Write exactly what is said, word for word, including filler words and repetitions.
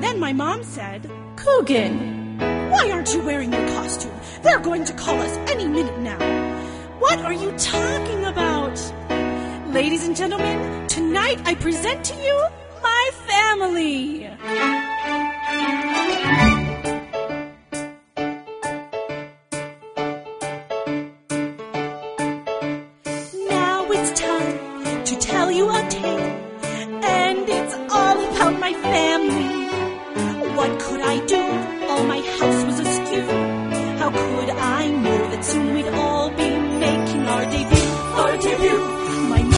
then my mom said, Coogan, why aren't you wearing your costume? They're going to call us any minute now. What are you talking about? Ladies and gentlemen, tonight I present to you my family.